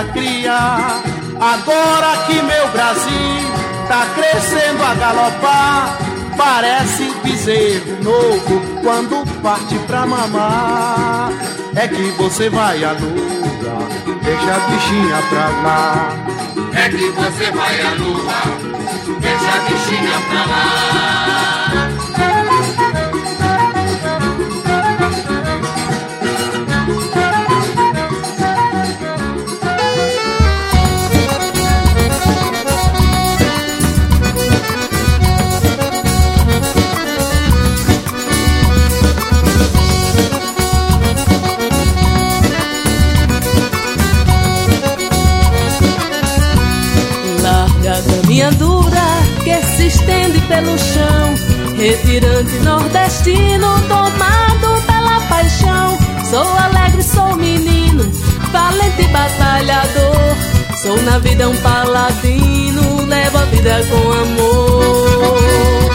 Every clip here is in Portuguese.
pra criar. Agora que meu Brasil tá crescendo a galopar, parece bezerro novo quando parte pra mamar. É que você vai à lua, deixa a bichinha pra lá. É que você vai à lua, deixa a bichinha pra lá. Caminha dura que se estende pelo chão, retirante nordestino, tomado pela paixão. Sou alegre, sou menino, valente batalhador. Sou na vida um paladino, levo a vida com amor.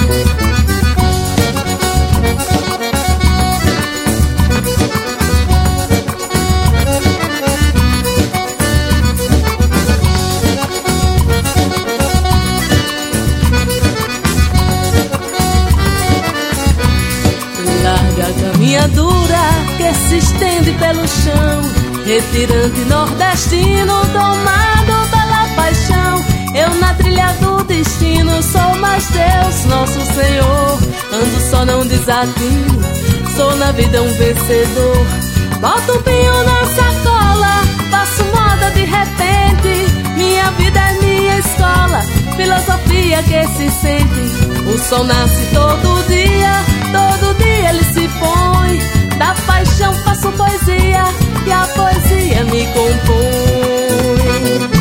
Caminha dura que se estende pelo chão, retirante nordestino, tomado pela paixão. Eu na trilha do destino sou mais Deus, nosso Senhor. Ando só, não desatino, sou na vida um vencedor. Boto um pinho na sacola, faço moda de repente. Minha vida é minha escola, filosofia que se sente. O sol nasce todo dia ele se põe. Da paixão faço poesia e a poesia me compõe.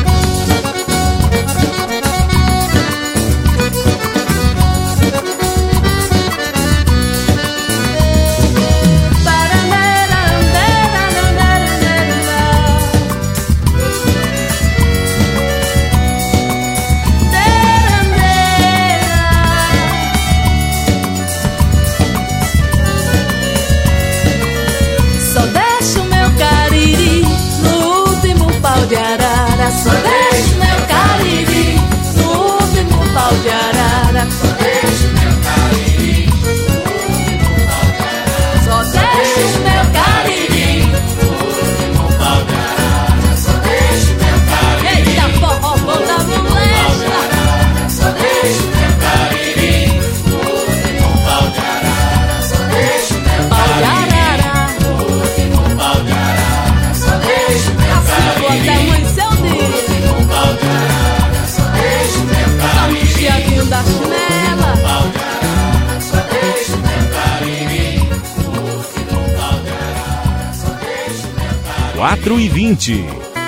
Só deixo meu cariri no último pau de arara. Só deixo meu cariri no último pau de arara. Só deixo meu cariri no último pau de arara. Só deixo meu cariri. Eita, forró, bota a molesta. Só deixo meu cariri no último pau de arara. Só deixo meu cariri no último pau de arara. Só deixo meu cariri. Da chinela, só deixo meu cariri, no último pau de arara, só deixo meu cariri. 4h20.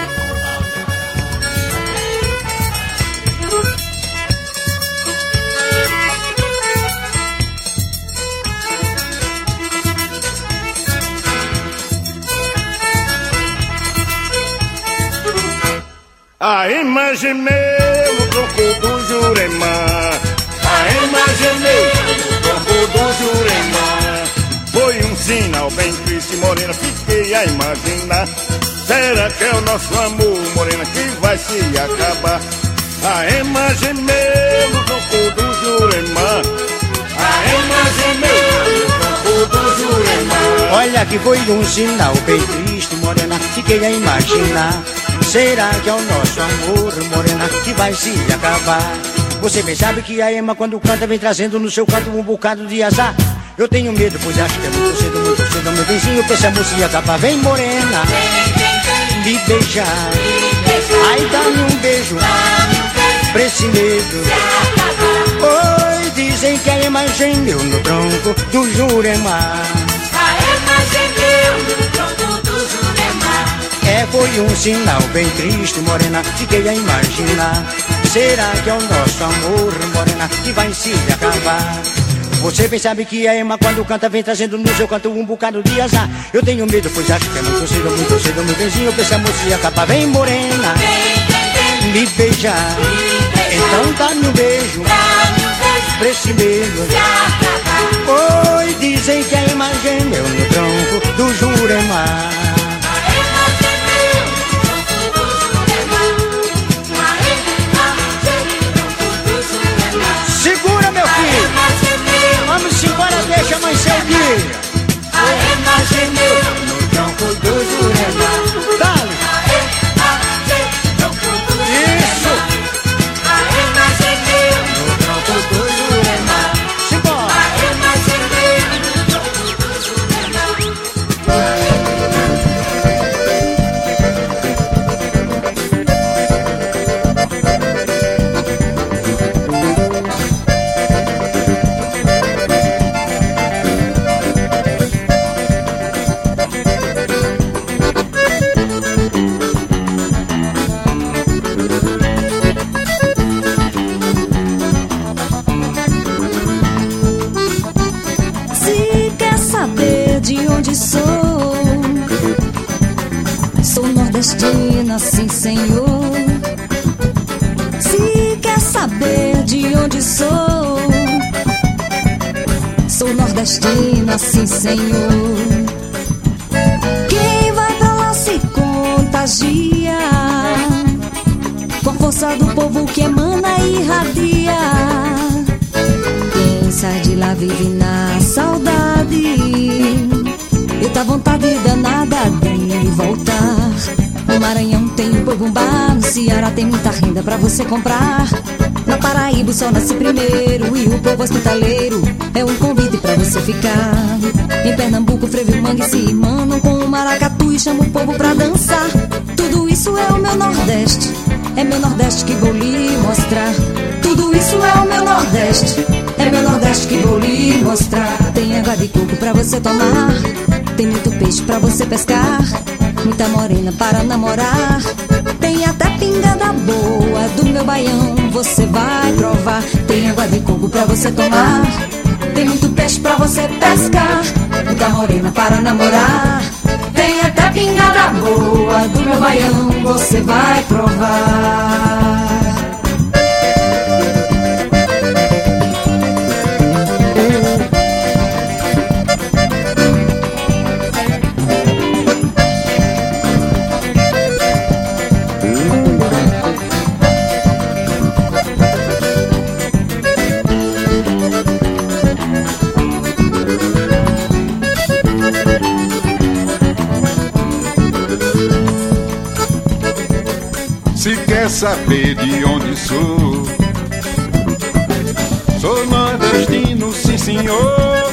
Imaginei o tronco do Jurema. Imaginei o tronco do Jurema. Foi um sinal bem triste, morena, fiquei a imaginar. Será que é o nosso amor, morena, que vai se acabar? Imaginei o tronco do Jurema. Imaginei o tronco do Jurema. Olha que foi um sinal bem triste, morena, fiquei a imaginar. Será que é o nosso amor, morena, que vai se acabar? Você bem sabe que a Ema, quando canta, vem trazendo no seu canto um bocado de azar. Eu tenho medo, pois acho que é muito cedo, meu vizinho, pra essa moça se acabar. Vem, morena, me beijar. Ai, dá-me um beijo, pra esse medo. Oi, dizem que a Ema gemeu no tronco do Jurema. A Ema gemeu no tronco do Jurema. É, foi um sinal bem triste, morena, fiquei a imaginar. Será que é o nosso amor, morena, que vai se acabar? Você bem sabe que a Ema, quando canta, vem trazendo no seu canto um bocado de azar. Eu tenho medo, pois acho que é muito cedo, meu vizinho, pra essa moça se acabar. Vem, morena, me beijar. Então dá-me um beijo, pra esse medo. Oi, dizem que a Ema gemeu no tronco do Jurema. sim senhor. Se quer saber de onde sou, sou nordestina, sim senhor. Quem vai pra lá se contagia com a força do povo que emana e irradia. Quem sai de lá vive na saudade. Eu tá vontade danada de voltar. No Maranhão tem um boi bumbá, no Ceará tem muita renda pra você comprar. Na Paraíba o sol nasce primeiro e o povo hospitaleiro é um convite pra você ficar. Em Pernambuco, frevo e mangue se irmanam com o maracatu e chama o povo pra dançar. Tudo isso é o meu Nordeste, é meu Nordeste que vou lhe mostrar. Tudo isso é o meu Nordeste, é meu Nordeste que vou lhe mostrar. Tem água de coco pra você tomar, tem muito peixe pra você pescar, muita morena para namorar. Tem até pingada boa do meu baião, você vai provar. Tem água de coco pra você tomar, tem muito peixe pra você pescar, muita morena para namorar. Tem até pingada boa do meu baião, você vai provar. Se quer saber de onde sou, sou nordestino, sim senhor.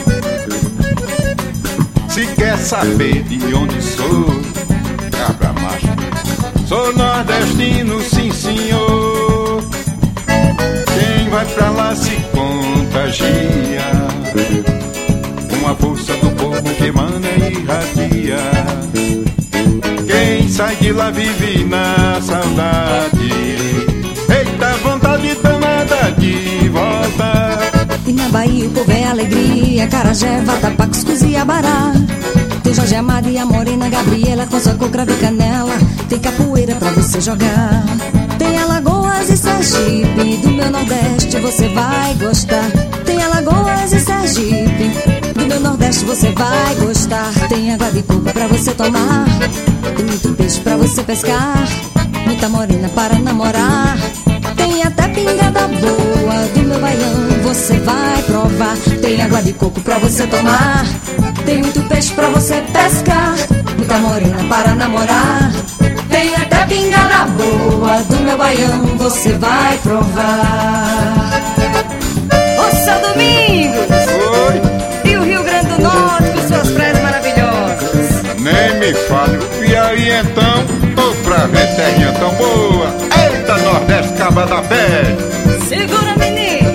Se quer saber de onde sou, cabra macho, sou nordestino, sim senhor. Quem vai pra lá se contagia com a força do povo que emana e irradia. Quem sai de lá vive na saudade. Eita, vontade danada de voltar. E na Bahia o povo é alegria, acarajé, vatapá, cuscuz e abará. Tem Jorge Amado e a morena Gabriela com sua cor, cravo e canela. Tem capoeira pra você jogar. Tem Alagoas e Sergipe, do meu Nordeste você vai gostar. Tem Alagoas e Sergipe, do meu Nordeste você vai gostar. Tem água de coco pra você tomar, tem muito peixe pra você pescar, muita morena para namorar. Tem até pingada boa do meu baião, você vai provar. Tem água de coco pra você tomar, tem muito peixe pra você pescar, muita morena para namorar. Tem até pingada boa do meu baião, você vai provar. Ô, seu Domingos! Oi! E o Rio Grande do Norte com suas praias maravilhosas? Nem me fale, e aí então, tô pra ver terrinha tão boa. Eita, Nordeste, caba da pé. Segura, menino!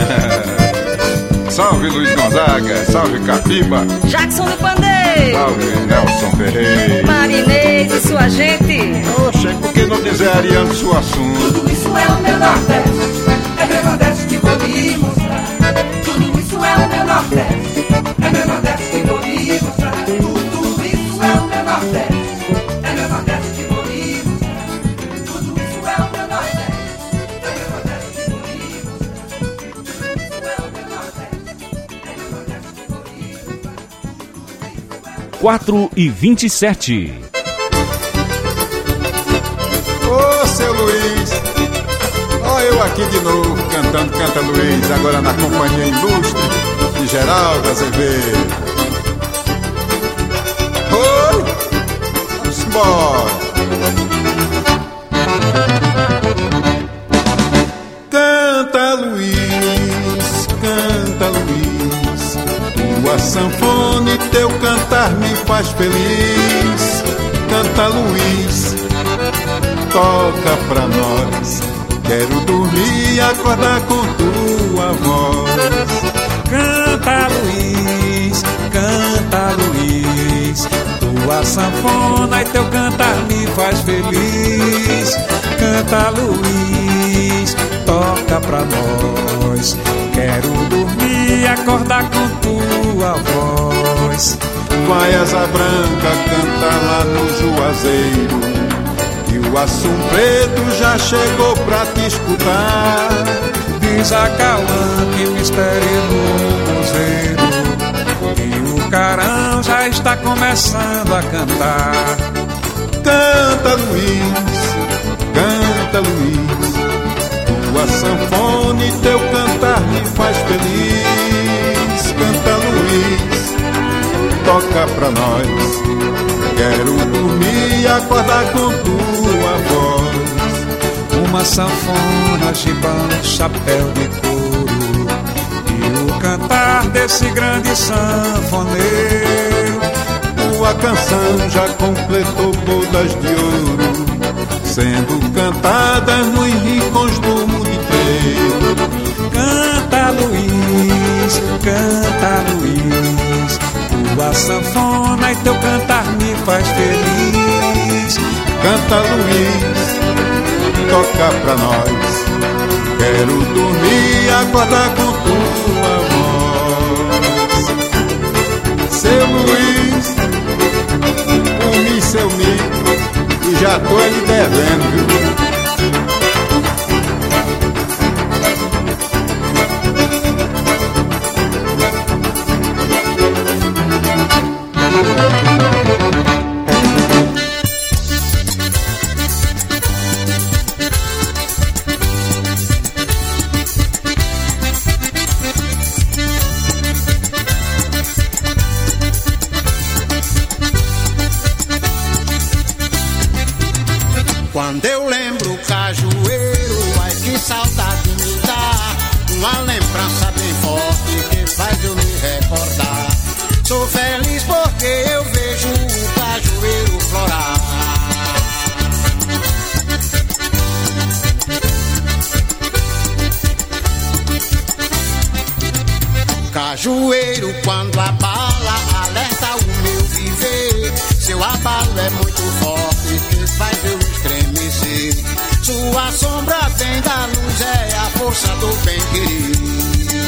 Salve Luiz Gonzaga, salve Capiba, Jackson do Pandeiro! salve Nelson Ferreira. Marinês e sua gente! Oxe, por que não dizer Ariano Suassuna? Tudo isso é o meu Nordeste, é meu Nordeste que vou lhe mostrar. Tudo isso é o meu Nordeste, é meu Nordeste que vou lhe mostrar. Tudo isso é o meu Nordeste, é meu Nordeste que vou lhe mostrar. Tudo isso é o meu Nordeste, é meu Nordeste que vou lhe mostrar. Tudo isso é o meu Nordeste, é meu Nordeste que vou lhe mostrar. 4h27. Ô, seu Luiz, ó eu aqui de novo, cantando Canta Luiz, agora na companhia ilustre de Geraldo Azevedo. Oi, vamos embora. Canta Luiz, tua sanfona e teu cantar me faz feliz. Canta Luiz, toca pra nós, quero dormir e acordar com tua voz. Canta Luiz, tua sanfona e teu cantar me faz feliz. Canta Luiz, toca pra nós, quero dormir e acordar com tua voz. Vai asa branca, canta lá no Juazeiro, e o o Assum Preto já chegou pra te escutar. Diz a Cauã que me espere no Cruzeiro, e o Carão já está começando a cantar. Canta, Luiz, canta, Luiz, tua sanfona e teu cantar me faz feliz. Canta, Luiz, toca pra nós, quero dormir e acordar com tua voz. Uma sanfona, gibão, chapéu de couro, e o cantar desse grande sanfoneiro. Tua canção já completou bodas de ouro, sendo cantadas nos rincões do mundo inteiro. Canta, Luiz, tua sanfona e teu cantar me faz feliz. Canta, Luiz, toca pra nós, quero dormir e acordar com tua voz. Seu Luiz, seu mico, e já tô lhe devendo, viu? Quando eu lembro Cajueiro, ai que saudade me dá. Uma lembrança bem forte que faz eu me recordar. Sou feliz porque eu vejo o Cajueiro florar. Cajueiro quando abala, alerta o meu viver. Seu abalo é muito forte que faz eu estremecer. Sua sombra vem da luz, é a força do bem-querer.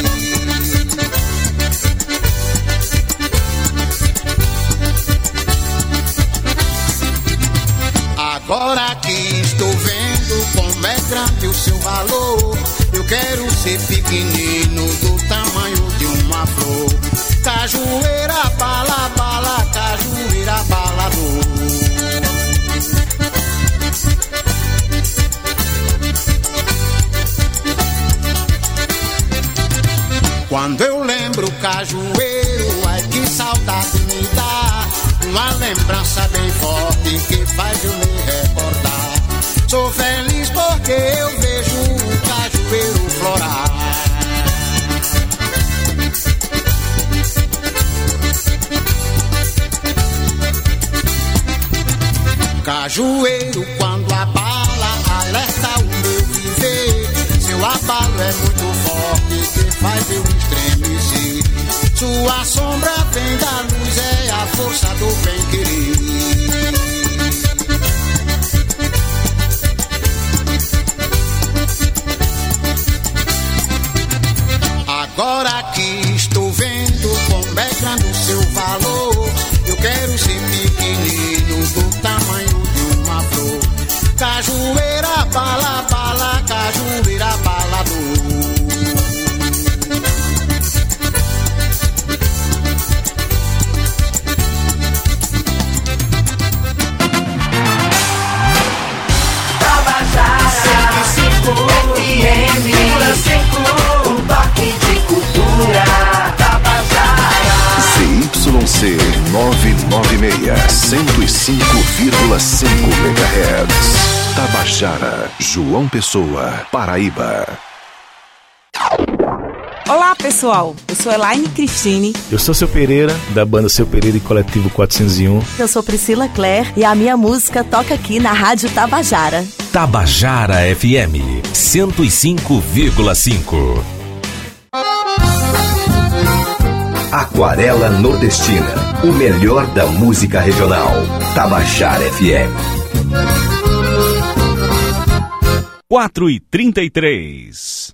Agora que estou vendo como é grande o seu valor, eu quero ser pequenino do tamanho de uma flor. Cajueira, bala, bala, cajueira, balador. Quando eu lembro Cajueiro, ai que saudade me dá. Uma lembrança bem forte que faz eu me recordar. Sou feliz porque eu vejo o Cajueiro florar. Cajueiro quando abala, alerta o meu viver. Seu abalo é muito forte que faz eu estremecer. Sua sombra vem da luz, é a força do bem-querer. Agora que estou vendo como é grande o seu valor, eu quero ser pequenino do tamanho de uma flor. Cajueira, bala, bala, cajueira, balador. ZYC 996, 105,5 MHz. Tabajara, João Pessoa, Paraíba. Olá pessoal, eu sou Elaine Cristine. Eu sou Seu Pereira, da banda Seu Pereira e Coletivo 401. Eu sou Priscila Clare e a minha música toca aqui na Rádio Tabajara. Tabajara FM 105,5. Aquarela Nordestina, o melhor da música regional. Tabajara FM. 4h33.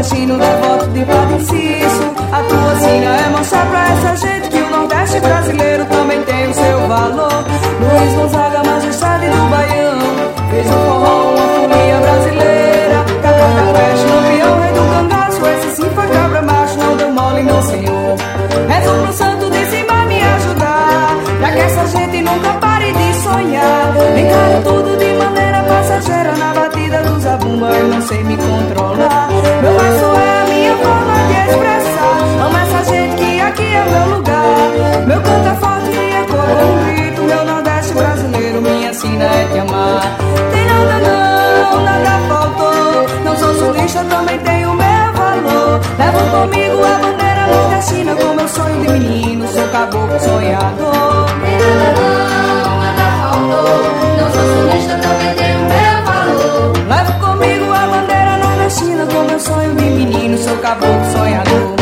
nordestino devoto de Padre Cício. A tua sina é mostrar pra essa gente que o Nordeste brasileiro também tem o seu valor. Luiz Gonzaga, majestade do Baião, fez o forró uma folia brasileira. Cacá Peste, lampião, rei do cangaço, esse sim foi cabra macho, não deu mole não senhor. Rezo pro santo de cima me ajudar, pra que essa gente nunca pare de sonhar. Encaro tudo de maneira passageira, na batida do zabumba eu não sei me controlar. Meu verso é a minha forma de expressar, amo essa gente que aqui é meu lugar. Meu canto é forte e ecoa com um grito, meu Nordeste brasileiro, minha sina é te amar. Tem nada não, nada faltou, não sou sulista, também tenho meu valor. Levo comigo a bandeira nordestina, com meu sonho de menino, sou caboclo sonhador. Tem nada não, nada faltou, não sou sulista, também tenho meu valor. Levo comigo a bandeira nordestina, com meu sonho de menino, sou caboclo sonhador.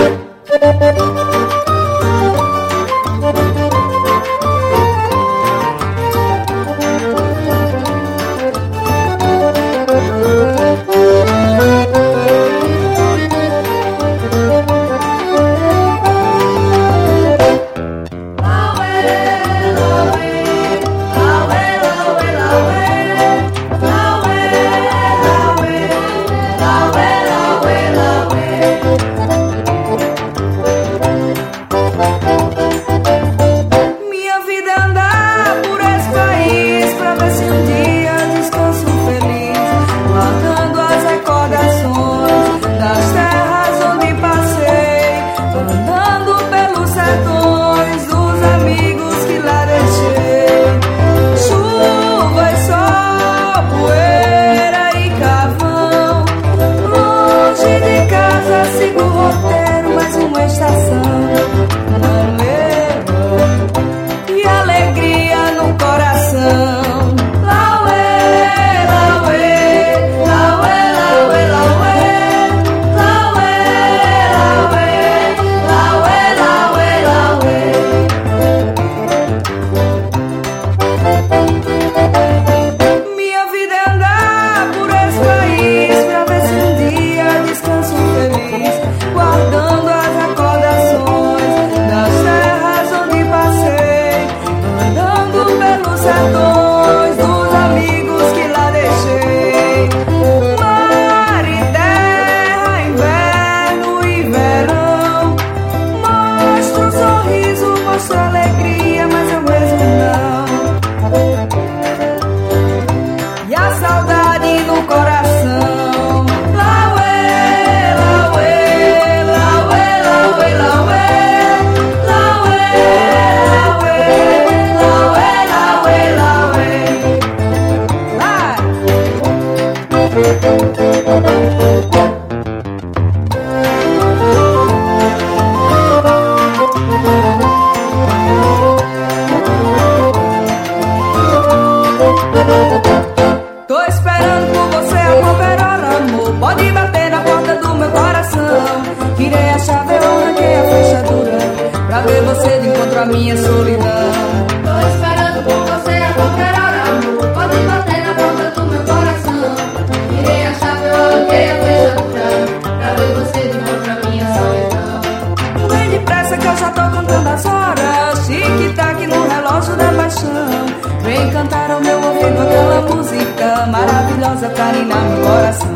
Tô esperando por você a qualquer hora, amor. Pode bater na porta do meu coração. Tirei a chave, eu arranquei a fechadura, pra ver você de encontro a minha solidão. Tô esperando por você a qualquer hora, amor. Pode bater na porta do meu coração. Tirei a chave, eu arranquei a fechadura, pra ver você de encontro a minha solidão. Vem depressa que eu já tô contando as horas. Tic-tac no relógio da paixão. Vem cantar ao meu ouvido aquela música maravilhosa pra ninar meu coração.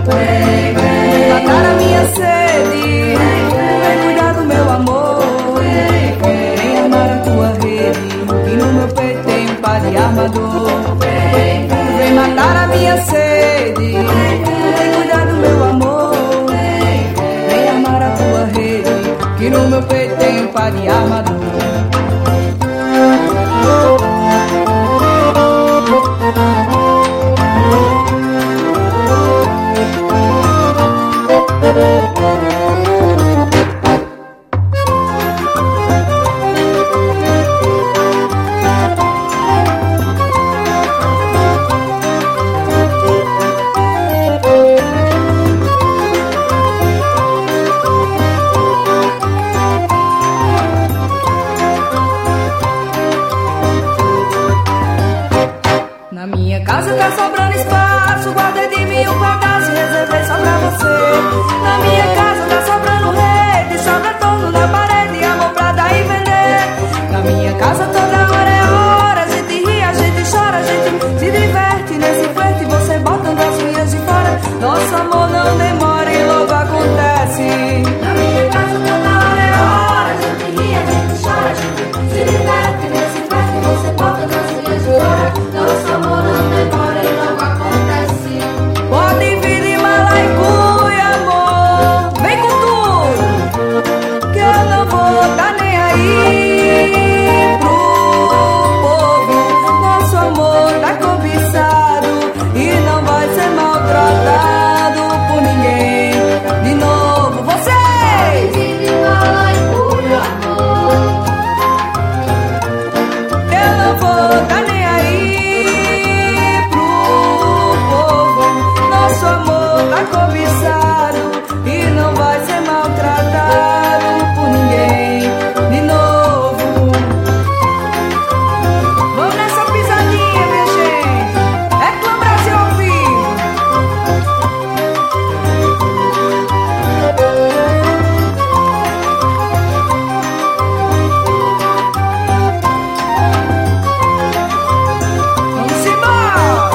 Vem, vem matar a minha sede, vem cuidar do meu amor. Vem armar a tua rede, e no meu peito tem um par de armador. Vem matar a minha sede, vem cuidar do meu amor. Vem armar a tua rede, que no meu peito tem um par de armador. Na minha casa tá sobrando espaço, guardei de mim um pedaço, levei só pra você. Na minha casa tá sobrando rede, sobra torno na parede, amor pra dar e vender. Na minha casa toda hora é hora, a gente ri, a gente chora, a gente se diverte nesse flerte, você botando as unhas de fora. Nosso amor não demora e logo acontece. Na minha casa toda hora é hora, a gente ri, a gente chora, a gente se diverte nesse flerte, você botando as unhas de fora. Nosso amor não demora e logo acontece. Pode vir de mala e cuia, amor, vem com tudo, que eu não vou tá nem aí pro povo. Nosso amor tá cobiçado e não vai ser maltratado por ninguém. De novo, vocês! Pode vir de mala e cuia, amor, eu não vou tá nem aí pro povo. Nosso amor tá cobiçado e não vai ser maltratado por ninguém. De novo, vamos nessa pisadinha, minha gente. É Clã Brasil ao vivo. Vamos embora.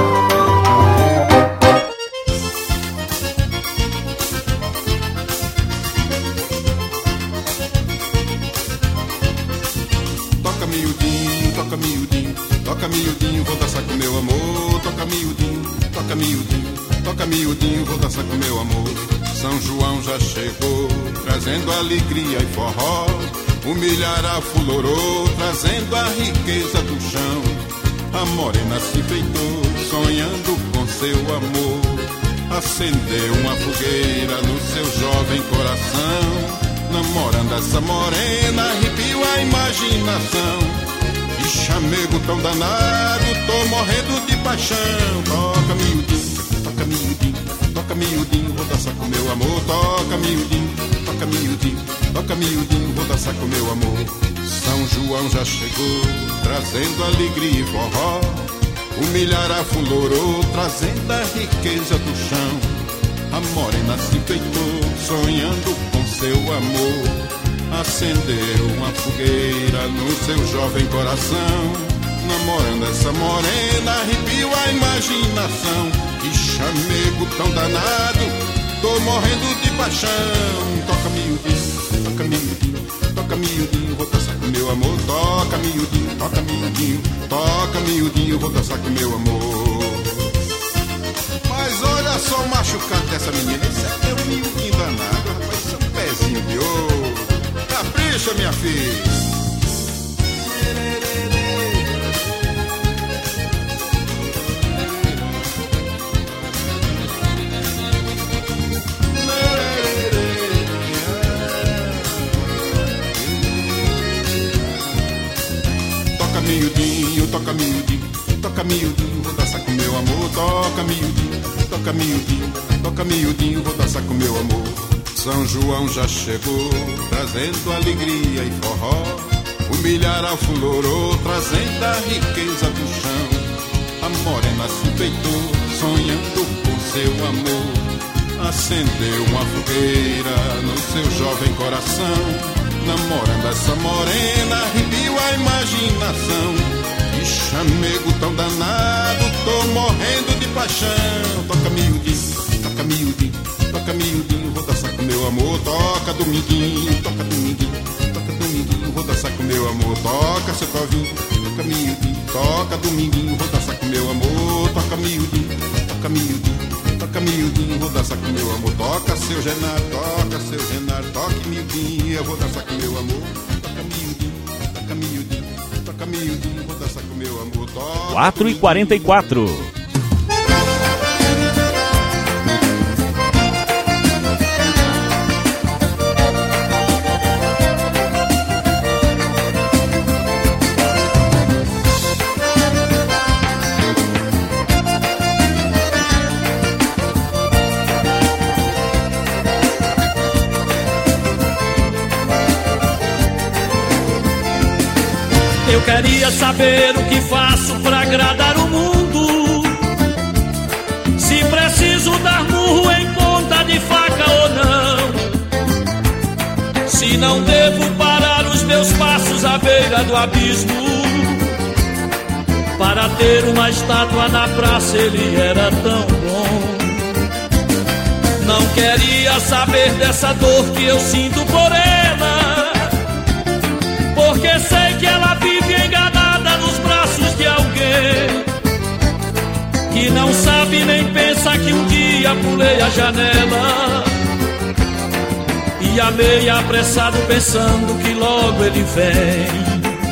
Toca miudinho, toca miudinho, toca miudinho, vou dançar com meu amor. Toca miudinho, toca miudinho, toca miudinho, vou dançar com meu amor. São João já chegou, trazendo alegria e forró. O milhar aflorou, trazendo a riqueza do chão. A morena se enfeitou, sonhando com seu amor. Acendeu uma fogueira no seu jovem coração. Namorando essa morena, arrepiou a imaginação. Que chamego tão danado, tô morrendo de paixão. Toca miudinho, toca miudinho, toca miudinho, vou dançar com meu amor. Toca miudinho, toca miudinho, toca miudinho, vou dançar com meu amor. São João já chegou, trazendo alegria e forró. O milhar aflorou, trazendo a riqueza do chão. A morena se enfeitou, sonhando com seu amor. Acendeu uma fogueira no seu jovem coração. Namorando essa morena, arrepiou a imaginação. Que chamego tão danado, tô morrendo de paixão. Toca miudinho, toca miudinho, toca miudinho, vou dançar com meu amor. Toca miudinho, toca miudinho, toca miudinho, vou dançar com meu amor. Mas olha só o machucado dessa menina. Isso aqui é um miudinho danado, rapaz. Isso é um pezinho de ouro. Capricha, minha filha. Toca miudinho, toca miudinho, toca miudinho, vou dançar com meu amor. Toca miudinho, toca miudinho, toca miudinho, vou dançar com meu amor. São João já chegou, trazendo alegria e forró. O milhar aflorou, trazendo a riqueza do chão. A morena se enfeitou, sonhando com seu amor. Acendeu uma fogueira no seu jovem coração. Namorando essa morena, arrepiou a imaginação. Que chamego tão danado, tô morrendo de paixão. Toca miudinho, toca miudinho, toca miudinho, vou dançar com meu amor. Toca dominguinho, toca dominguinho, toca dominguinho, vou dançar com meu amor. Toca seu covinho, toca miudinho, toca dominguinho, vou dançar com meu amor. Toca miudinho, toca miudinho, toca miudinho, vou dançar com meu amor. Toca seu Genaro, toca seu Genaro, toque miudinho, eu vou dançar com meu amor. Toca miudinho, toca miudinho, toca miudinho, vou dançar com meu amor. 4h44. Eu queria saber o que faço pra agradar o mundo. Se preciso dar murro em que não devo parar os meus passos à beira do abismo. Para ter uma estátua na praça ele era tão bom. Não queria saber dessa dor que eu sinto por ela, porque sei que ela vive enganada nos braços de alguém que não sabe nem pensa que um dia pulei a janela e amei apressado pensando que logo ele vem.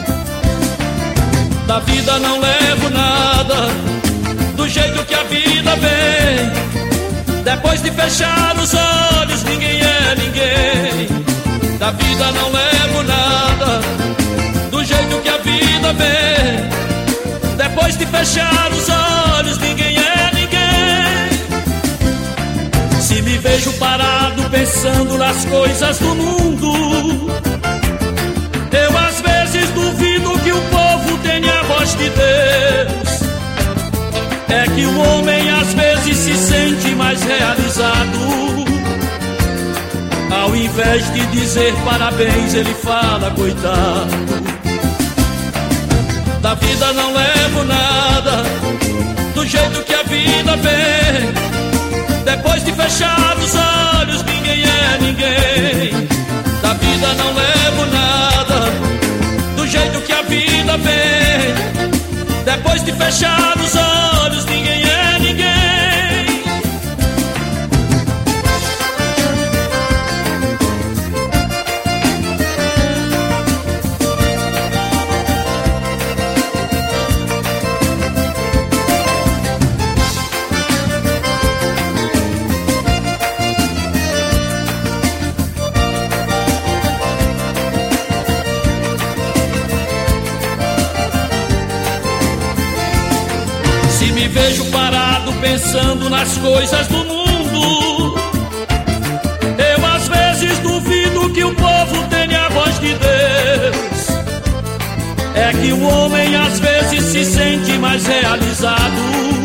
Da vida não levo nada, do jeito que a vida vem. Depois de fechar os olhos ninguém é ninguém. Da vida não levo nada, do jeito que a vida vem. Depois de fechar os olhos ninguém é ninguém. Se me vejo parado pensando nas coisas do mundo, eu às vezes duvido que o povo tenha a voz de Deus. É que o homem às vezes se sente mais realizado. Ao invés de dizer parabéns, ele fala coitado. Da vida não levo nada, do jeito que a vida vem. Depois de fechar os olhos ninguém é ninguém. Da vida não levo nada, do jeito que a vida vem. Depois de fechar os olhos ninguém é ninguém. Vejo parado pensando nas coisas do mundo, eu às vezes duvido que o povo tenha a voz de Deus. É que o homem às vezes se sente mais realizado.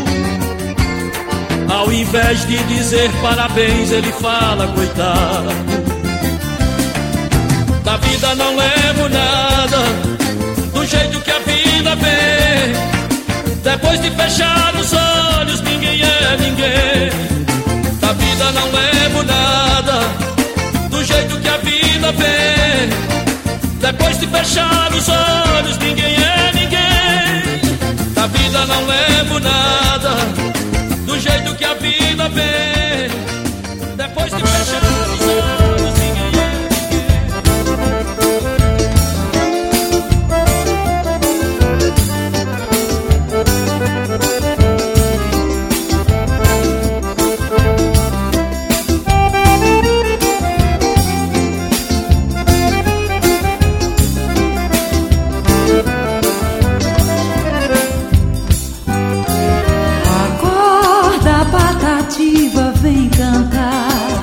Ao invés de dizer parabéns ele fala coitado. Da vida não levo nada, do jeito que a vida vem. Depois de fechar os olhos ninguém é ninguém. Da vida não levo nada, do jeito que a vida vem. Depois de fechar os olhos ninguém é ninguém. Da vida não levo nada, do jeito que a vida vem. Depois de fechar os olhos ninguém é vem cantar,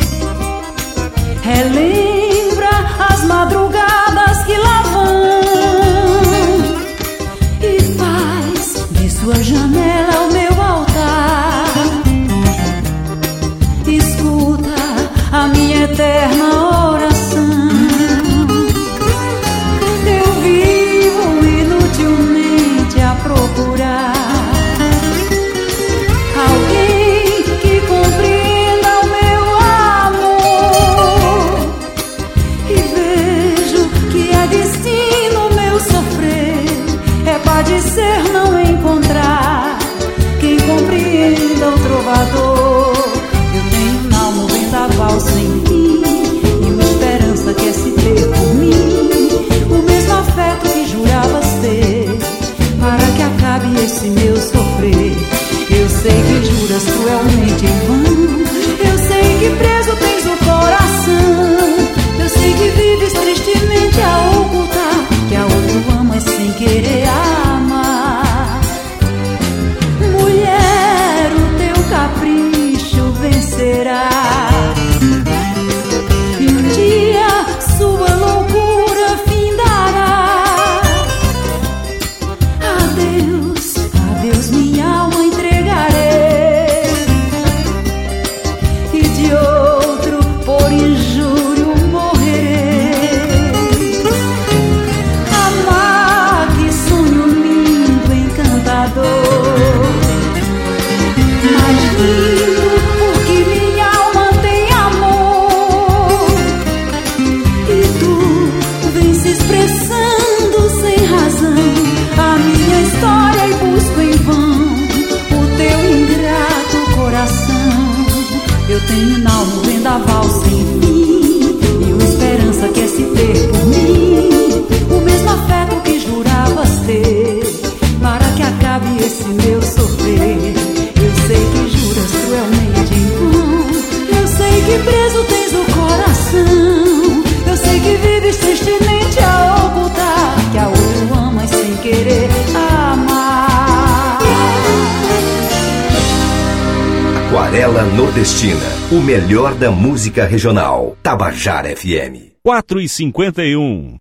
relembra as madrugadas que lá vão e faz de sua janela o meu altar. Escuta a minha eterna oração. Eu vivo inutilmente a procurar alguém que compreenda o meu amor, e vejo que é destino meu sofrer, é padecer não encontrar esse meu sofrer. Eu sei que juras cruelmente em vão. Eu sei que preso tens o coração. Eu sei que vives tristemente a ocultar que a outro amas sem querer amar. Aquarela Nordestina, o melhor da música regional. Tabajara FM. 4h51.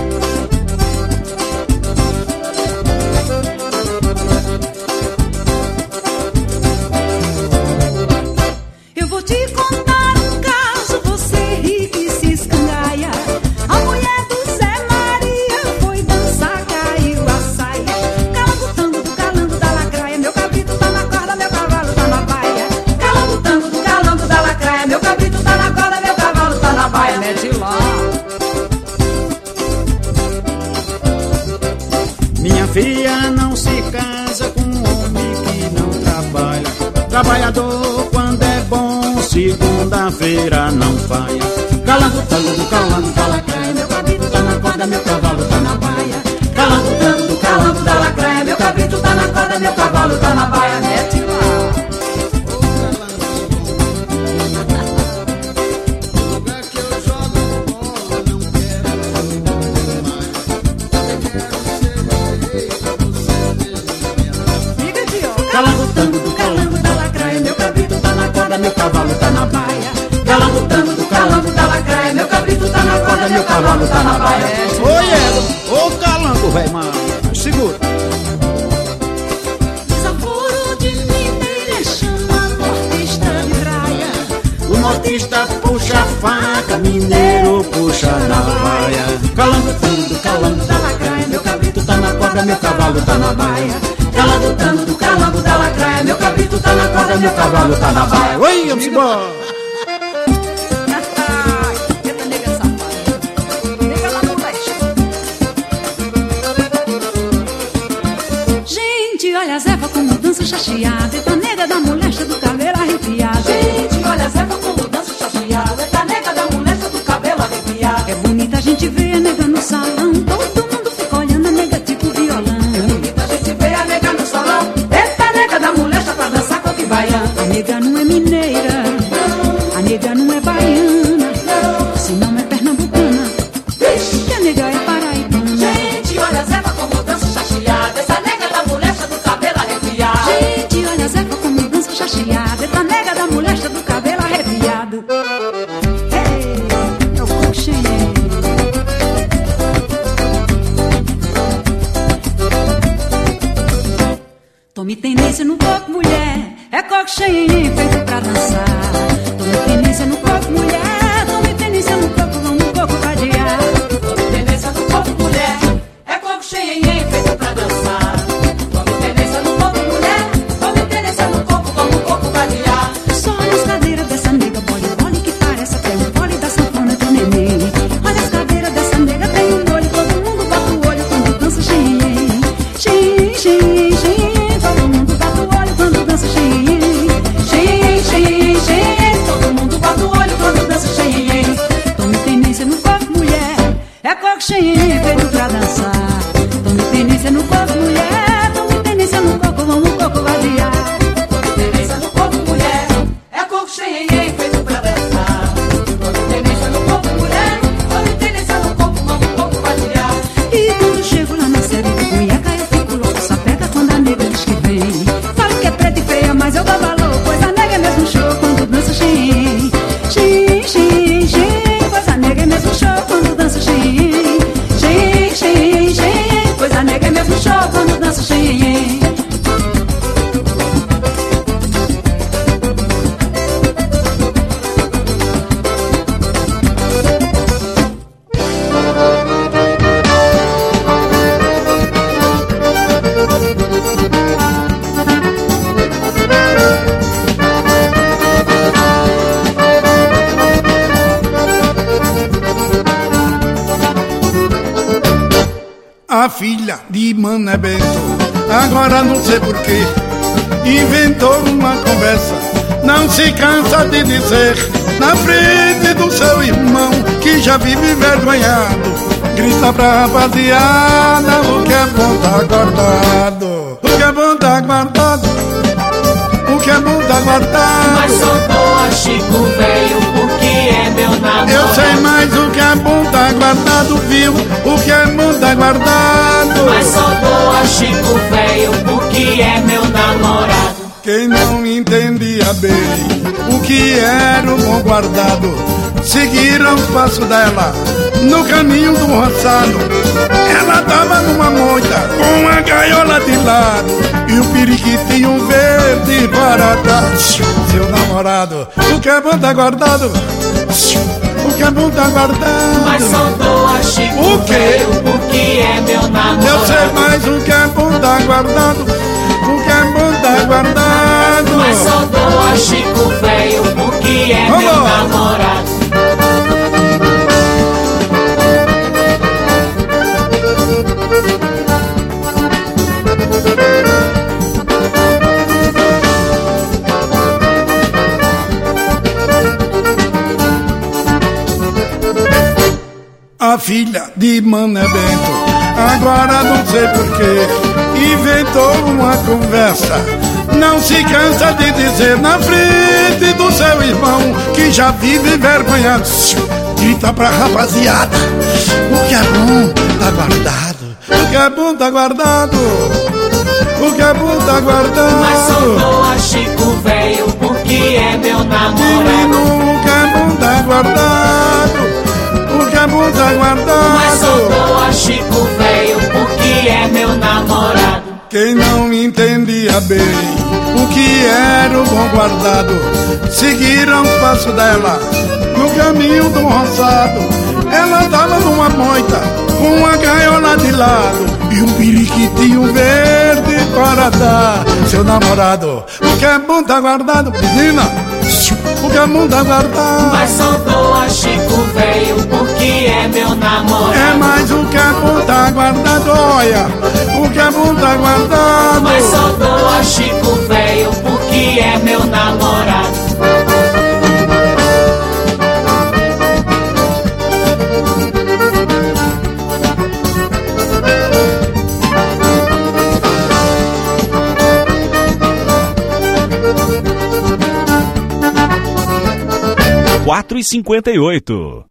Eu vou te contar um caso, você ri e se escangalha. A mulher do Zé Maria foi dançar, caiu a saia. Calando o tango do calando da lacraia, meu cabrito tá na corda, meu cavalo tá na baia. Calando o tango do calando da lacraia, meu cabrito tá na corda, meu cavalo tá na baia. Mete lá. Minha filha não se casa com um homem que não trabalha. Trabalhador quando é bom, segunda-feira não falha. Calando o tango do calando da lacraia, meu cabrito tá na corda, meu cavalo tá na baia. Calando o tango do calando da lacraia, meu cabrito tá na corda, meu cavalo tá na baia. Mete lá. Calando o tango do calando da lacraia, meu cabrito tá na corda, meu cavalo tá na baia. Calando o tango do calando da lacraia, meu cabrito tá na corda, meu cavalo tá na baia. Oi, Elo, ô calando, véi, mano, segura. Desaforo de mineira chama nortista de praia. O nortista puxa a faca, mineiro puxa na baia. Calando o tango do calando da lacraia, meu cabrito tá na corda, meu cavalo tá na baia. Calando o tango do calando da lacraia, meu cabrito tá na corda, meu cavalo tá na baia. Oi, vamos embora. Eita, nega safada. Nega lá no leste. Gente, olha a Zefa como dança chacheada. Eita, nega da moléstia do cabelo arrepiado. Gente, olha a Zefa como dança chacheada. Eita, nega da moléstia do cabelo arrepiado. É bonita a gente ver a nega no salão. Todo mundo fica olhando a nega tipo violão. A nega não é mineira, a nega não é baiana, se não é pernambucana, que a nega é paraibana. Gente, olha a Zefa como dança chacheada, essa nega da moléstia do cabelo arrepiado. Gente, olha a Zefa como dança chacheada, essa nega da moléstia do cabelo arrepiado. Ei, é o coxê. Tome tendência no corpo, mulher. É coxinha feito pra dançar. Tome tendência no corpo, mulher. Tome tendência no corpo, vamos um pouco vadiar. Tome tendência no corpo, mulher. É coxinha feito pra dançar. Tome tendência no corpo, mulher. Tome tendência no corpo, vamos um pouco vadiar. Só nas cadeiras dessa nega, bole que parece até um bole da sanfona do neném. Olha as cadeiras dessa nega, tem um olho, todo mundo bota o olho quando dança xin, xin, xin, xin. Todo mundo bota o olho quando dança xin. Todo mundo bota o olho quando dança xin. Tome tendência no corpo, mulher. É coxinha feito pra dançar. Tome tendência no corpo, mulher. Tome tendência no corpo, vamos um pouco vadiar. Tome tendência no corpo, mulher. É coxinha feito pra dançar. Tome tendência no corpo, mulher. Tome tendência no corpo, vamos um pouco vadiar. E quando chego lá na série do Cunhaca, eu fico louco, sapeca quando a nega diz que vem. Falo que é preta e feia, mas eu dou valor, pois a nega é mesmo show quando dança xin, xin, xin, xin. Pois a nega é mesmo show quando dança xin, xin, xin, xin. Pois a nega é mesmo show quando dança xin. A filha de Mané Bento, agora não sei porquê, inventou uma conversa, não se cansa de dizer, na frente do seu irmão, que já vive envergonhado, grita pra rapaziada o que é bom tá acordado. O que é bom tá guardado, o que é bom tá guardado. Mas só dou a Chico velho porque é meu namorado. Eu sei mais o que é bom tá guardado, viu? O que é bom tá guardado. Mas só dou a Chico velho porque é meu namorado. Quem não entendia bem o que era o bom guardado, seguiram os passos dela no caminho do roçado. Ela tava numa moita com a gaiola de lado e o periquitinho verde para trás. Seu namorado, o que é bom tá guardado, o que é bom tá guardado. Mas só dou a Chico o quê? velho porque é meu namorado. Eu sei mais o que é bom tá guardado, o que é bom tá guardado. Mas só dou a Chico velho porque é meu namorado. A filha de Mané Bento, agora não sei porquê, inventou uma conversa. Não se cansa de dizer na frente do seu irmão que já vive envergonhado. Grita pra rapaziada, o que é bom tá guardado, o que é bom tá guardado, o que é bom tá guardado. Mas só dou a Chico velho porque é meu namorado. Menino, o que é bom tá guardado, o que é bom tá guardado. Mas só dou a Chico velho porque é meu namorado. Quem não entendia bem o que era o bom guardado, seguiram os passos dela no caminho do roçado. Ela tava numa moita com uma gaiola de lado e um periquitinho verde para dar. Seu namorado, o que é bom tá guardado, menina, o que é bom tá guardado. Mas só dou a Chico velho porque é meu namorado. É mais o que é bom tá guardado, olha, o que é bom tá guardado. Mas só dou a Chico velho porque é meu namorado. Quatro e 58.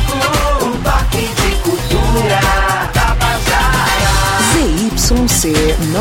Um toque de cultura, Tabajara. ZYC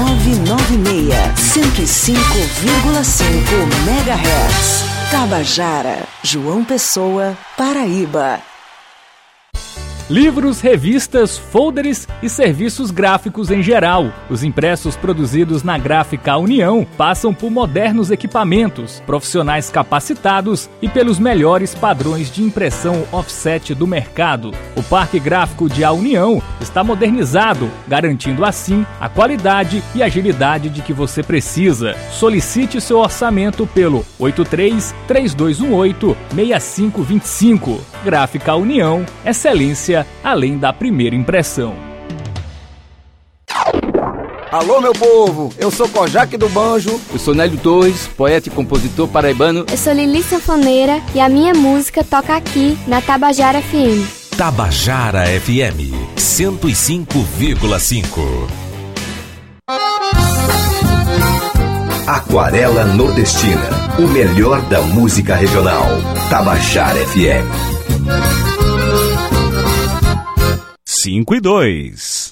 996, 105,5 MHz. Tabajara, João Pessoa, Paraíba. Livros, revistas, folders e serviços gráficos em geral. Os impressos produzidos na Gráfica União passam por modernos equipamentos, profissionais capacitados e pelos melhores padrões de impressão offset do mercado. O Parque Gráfico de A União está modernizado, garantindo assim a qualidade e agilidade de que você precisa. Solicite seu orçamento pelo 83-3218-6525. Gráfica União, excelência além da primeira impressão. Alô, meu povo, eu sou Kojak do Banjo. Eu sou Nélio Torres, poeta e compositor paraibano. Eu sou Lili Sanfoneira e a minha música toca aqui na Tabajara FM. Tabajara FM 105,5. Aquarela Nordestina, o melhor da música regional. Tabajara FM. 5 e 2.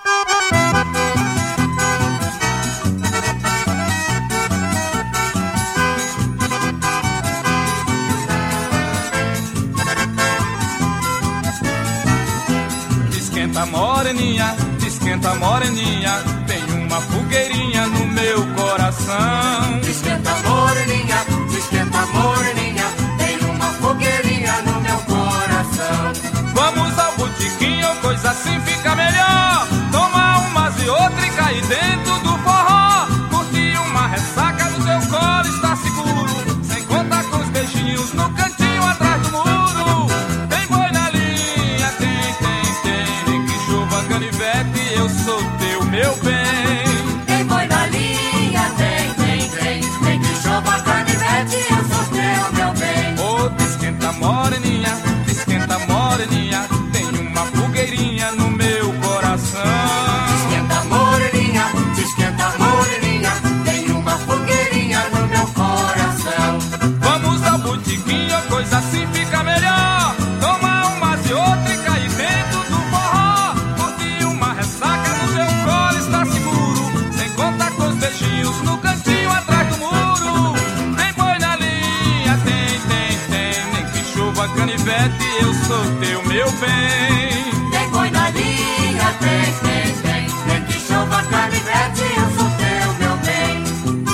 Esquenta moreninha, tem uma fogueirinha no meu coração. Esquenta moreninha, tem uma fogueirinha no meu coração. Vamos ao botiquinho, coisa assim fica melhor. Tomar umas e outra e cair dentro do forró. Curtir uma ressaca do teu colo, está seguro. Sem contar com os beijinhos no cantinho atrás do muro. Tem boi na linha, tem. Nem que chova canivete, eu sou teu, meu bem. Tem boi na linha, tem. Nem que chova canivete, eu sou teu, meu bem. Ô, esquenta moreninha, tem uma fogueirinha no meu coração. Esquenta moreninha, tem uma fogueirinha no meu coração. Vamos ao botiquinho, coisa assim fica melhor. Tomar umas e outra e cair dentro do forró. Curtir uma ressaca no teu colo, está seguro. Sem contar com os beijinhos no cantinho atrás do muro. Tem boi na linha, tem. Nem que chova canivete, eu sou teu, meu bem. Tem boi na linha, tem. Nem que chova canivete, eu sou teu, meu bem.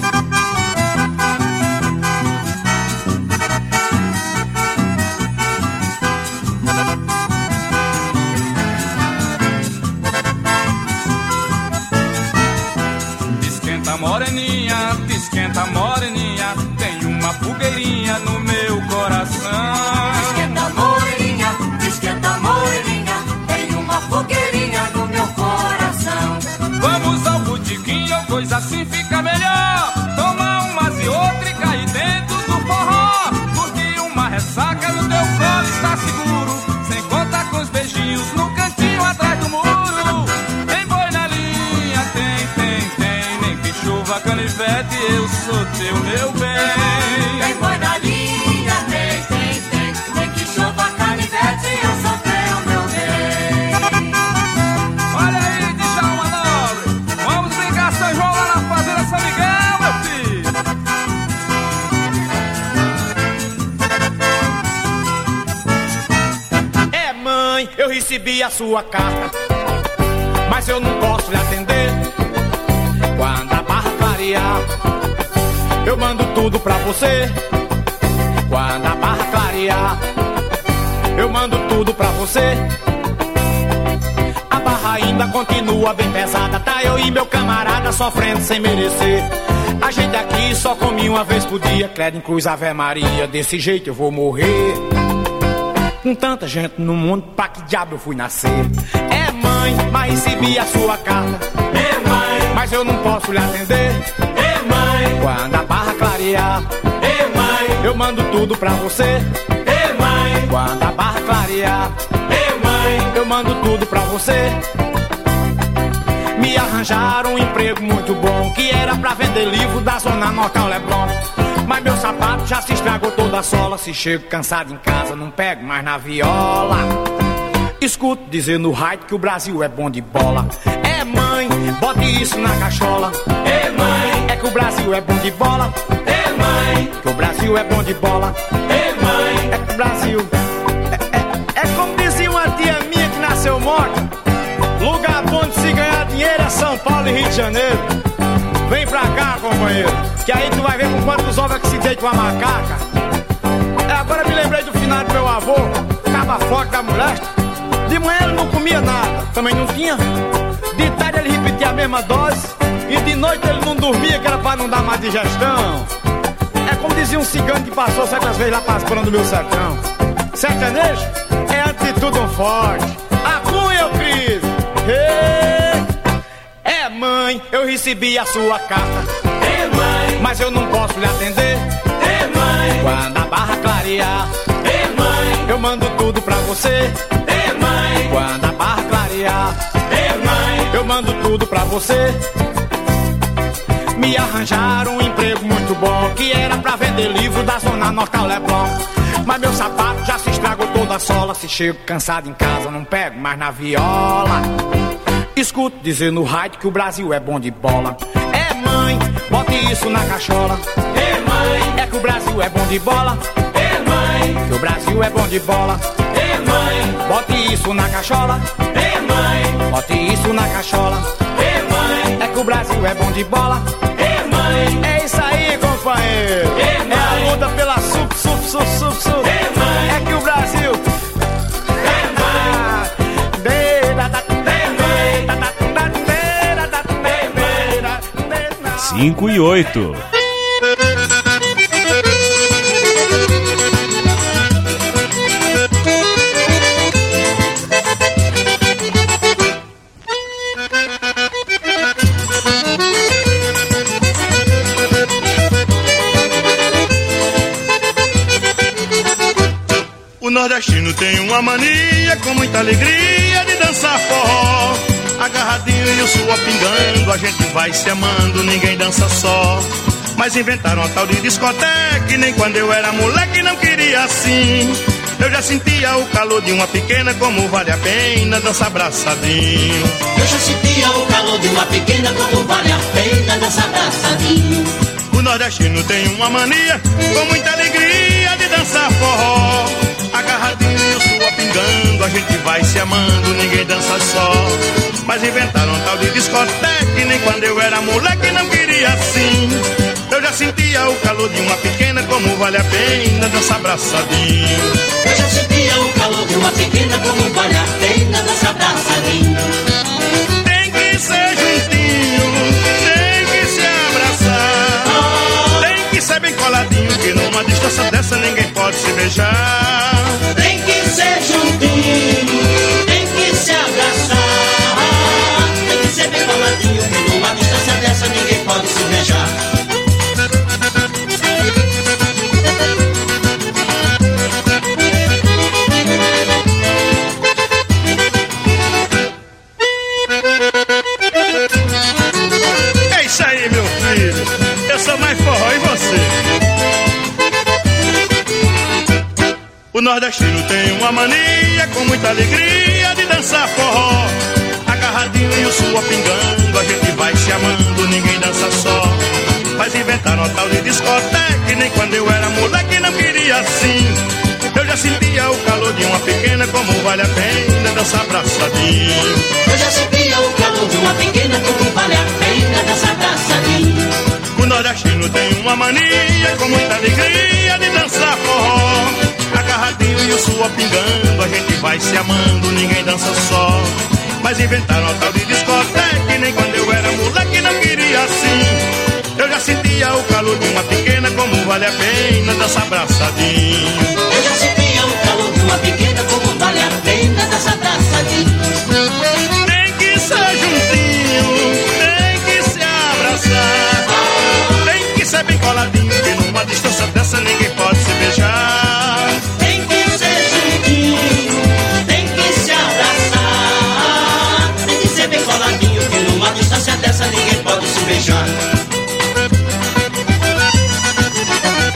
Esquenta moreninha, tem uma fogueirinha no meu coração. Esquenta moreninha, tem uma fogueirinha no meu coração. Vamos ao botiquinho, coisa assim fica melhor. Tomar umas e outra e cair dentro do forró. Curtir uma ressaca no teu colo, está seguro. Sem contar com os beijinhos no cantinho atrás do muro. Tem boi na linha, tem. Nem que chova canivete, eu sou teu, meu bem. Tem boi na linha, tem. Nem que chova canivete, eu sou teu, meu bem. Olha aí, Djalma Nobre, vamos brincar São João lá na fazenda São Miguel, meu filho. É, mãe, eu recebi a sua carta, mas eu não posso lhe atender. Quando a barra clarear, eu mando tudo pra você. Quando a barra clarear, eu mando tudo pra você. A barra ainda continua bem pesada, tá eu e meu camarada sofrendo sem merecer. A gente aqui só come uma vez por dia, credo em cruz, Ave Maria, desse jeito eu vou morrer. Com tanta gente no mundo, pra que diabo eu fui nascer? É, mãe, mas recebi a sua carta. É, mãe, mas eu não posso lhe atender. É, mãe, quando a barra clarear. É, mãe, eu mando tudo pra você. É, mãe, quando a barra clarear. É, mãe, eu mando tudo pra você. Me arranjaram um emprego muito bom, que era pra vender livro da zona norte ao Leblon. Mas meu sapato já se estragou toda a sola. Se chego cansado em casa, não pego mais na viola. Escuto dizer no rádio que o Brasil é bom de bola. É mãe, bote isso na cachola. É mãe, é que o Brasil é bom de bola. É mãe, que o Brasil é bom de bola. É mãe, é que o Brasil é como dizia uma tia minha que nasceu morta: lugar bom de se ganhar dinheiro é São Paulo e Rio de Janeiro. Vem pra cá, companheiro, que aí tu vai ver com quantos ovos é que se deita uma macaca. Agora me lembrei do final do meu avô, caba forte da molesta. De manhã ele não comia nada, também não tinha. De tarde ele repetia a mesma dose. E de noite ele não dormia, que era pra não dar mais digestão. É como dizia um cigano que passou certas vezes lá pastorando do meu sertão: sertanejo é antes de tudo um forte. Acunha, eu Cris. É mãe, eu recebi a sua carta. É mãe, mas eu não posso lhe atender. É mãe, quando a barra clarear. É mãe, eu mando tudo pra você. É mãe, quando a barra clarear. É mãe, eu mando tudo pra você. Me arranjaram um emprego muito bom, que era pra vender livro da zona norte ao Leblon. Mas meu sapato já se estragou toda a sola. Se chego cansado em casa, não pego mais na viola. Escuto dizer no rádio que o Brasil é bom de bola. É mãe, bote isso na cachola. É mãe, é que o Brasil é bom de bola. É mãe, que o Brasil é bom de bola. É mãe, bote isso na cachola. É mãe, bote isso na cachola. É mãe, é que o Brasil é bom de bola. É mãe, é isso aí, companheiro. É a luta pela sup. É mãe, é que o Brasil. 5 e 8. O nordestino tem uma mania com muita alegria de dançar forró. Agarradinho e o suor pingando, a gente vai se amando, ninguém dança só. Mas inventaram a tal de discoteca, e nem quando eu era moleque não queria assim. Eu já sentia o calor de uma pequena, como vale a pena dançar abraçadinho. Eu já sentia o calor de uma pequena, como vale a pena dançar abraçadinho. O nordestino tem uma mania com muita alegria de dançar forró. Agarradinho e o suor pingando, a gente vai se amando, ninguém dança só. Mas inventaram um tal de discoteca, e nem quando eu era moleque não queria assim. Eu já sentia o calor de uma pequena, como vale a pena dançar abraçadinho. Eu já sentia o calor de uma pequena, como vale a pena dançar abraçadinho. Tem que ser juntinho, tem que se abraçar. Tem que ser bem coladinho, que numa distância dessa ninguém pode se beijar. Tem que ser juntinho, tem que se abraçar. Tem que ser bem coladinho, que numa distância dessa ninguém pode se beijar. É isso aí, meu filho, eu sou mais forró e você. O nordestino tem uma mania com muita alegria de dançar forró. Agarradinho e o suor pingando, a gente vai se amando, ninguém dança só. Mas inventaram a tal de discoteca, e nem quando eu era moleque não queria assim. Eu já sentia o calor de uma pequena, como vale a pena dançar abraçadinho. Eu já sentia o calor de uma pequena, como vale a pena dançar abraçadinho. O nordestino tem uma mania com muita alegria de dançar forró. Agarradinho e o suor pingando, a gente vai se amando, ninguém dança só. Mas inventaram a tal de discoteca, e nem quando eu era moleque não queria assim. Eu já sentia o calor de uma pequena, como vale a pena dançar abraçadinho. Eu já sentia o calor de uma pequena, como vale a pena dançar abraçadinho. Tem que ser juntinho, tem que se abraçar. Tem que ser bem coladinho, que numa distância dessa ninguém pode se beijar. Tem que ser juntinho, tem que se abraçar. Tem que ser bem coladinho, que numa distância dessa ninguém pode se beijar.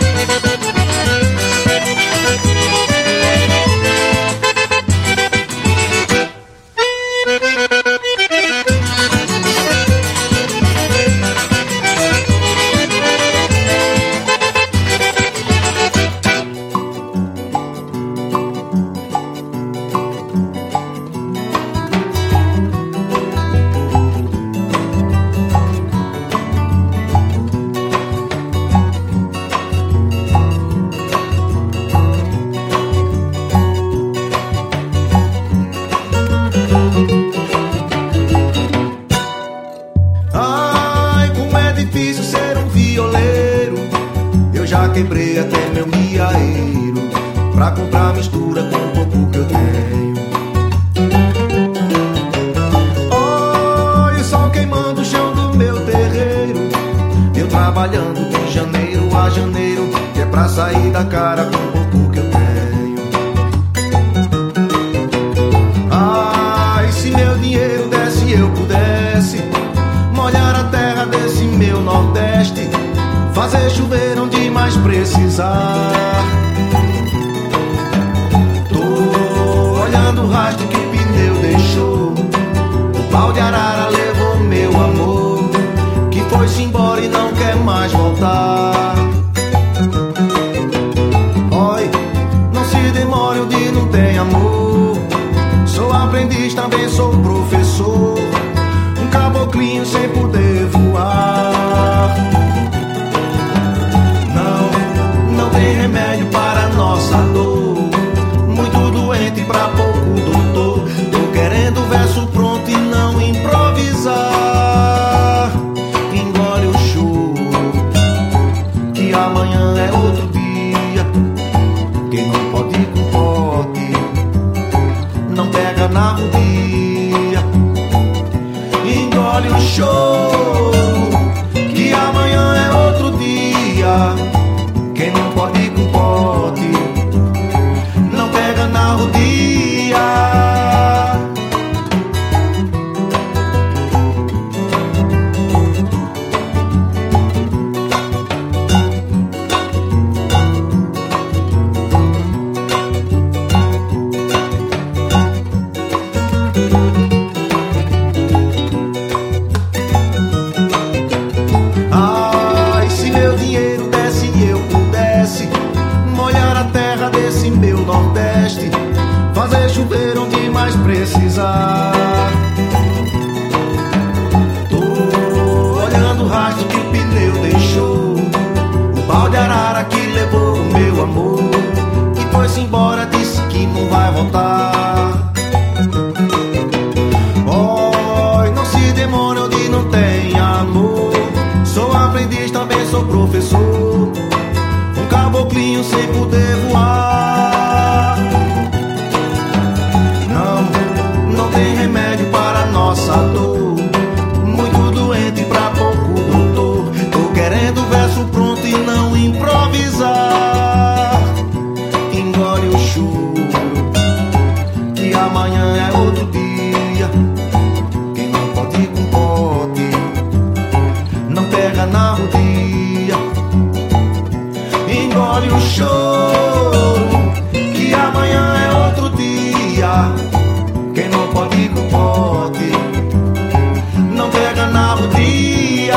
pra comprar mistura com o pouco que eu tenho. Olha o sol queimando o chão do meu terreiro, eu trabalhando de janeiro a janeiro, que é pra sair da cara com o pouco que eu tenho. Ai, se meu dinheiro desse eu pudesse molhar a terra desse meu Nordeste, fazer chover onde mais precisar. Tô olhando o rastro que o pneu deixou, o pau de arara levou meu amor, que foi-se embora e não quer mais voltar. Oi, não se demore onde não tem amor, sou aprendiz, também sou professor, um caboclinho sem poder voar. Não tem remédio para nossa dor, muito doente pra pouco doutor. Tô querendo o verso pronto e não improvisar. Engole o choro, que amanhã é outro dia. Quem não pode ir com pote, não pega na rodia. Engole o choro, que amanhã é outro dia. Quem não pode ir com pote, não pega na rodia. Ai, se meu dinheiro desse e eu pudesse molhar a terra desse meu Nordeste, fazer chover onde mais precisar. Tô olhando o rastro que o pneu deixou, o pau de arara que levou o meu amor, que foi-se embora, disse que não vai voltar. Oi, não se demore onde não tem amor, sou aprendiz, também sou professor, um caboclinho sem poder voar. Não tem remédio para nossa dor, muito doente pra pouco doutor. Tô querendo o verso pronto e não improvisar. Engole o choro, que amanhã é outro dia. Quem não pode ir com pote, não pega na rodia. Engole o choro, que amanhã é outro dia. Quem não pode ir com pote, não pega na rodia.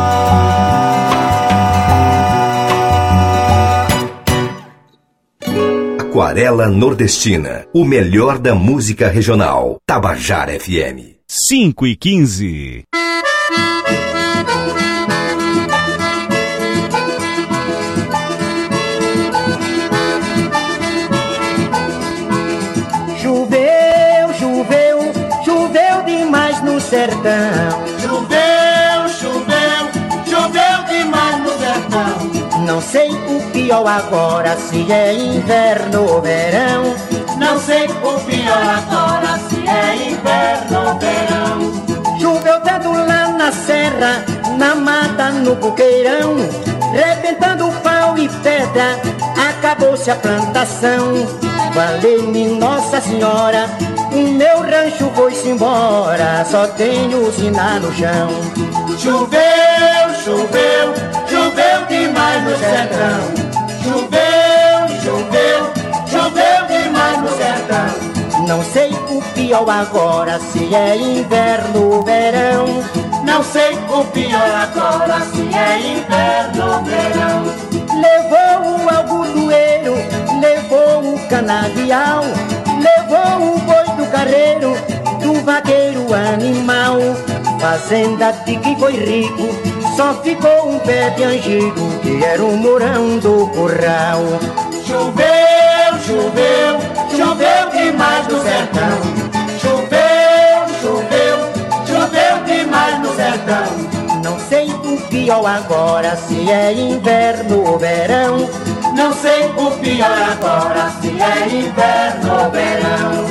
Aquarela Nordestina, o melhor da música regional. Tabajara FM. 5:15. Choveu demais no sertão. Choveu demais no sertão. Não sei o pior agora, se é inverno ou verão. Não sei o pior agora, se é inverno ou verão. Choveu tanto lá na serra, na mata, no coqueirão, rebentando pau e pedra, acabou-se a plantação. Valeu-me Nossa Senhora, o meu rancho foi-se embora, só tenho usina no chão. Choveu demais no sertão. Choveu demais no sertão. Não sei o pior agora, se é inverno ou verão. Não sei o pior agora, se é inverno ou verão. Levou o algodoeiro, levou o canavial, levou o boi do carreiro, do vaqueiro animal. Fazenda de quem foi rico, só ficou um pé de angico, que era o morão do curral. Choveu demais no sertão. Choveu demais no sertão. Não sei o pior agora, se é inverno ou verão. Não sei o pior agora, se é inverno ou verão.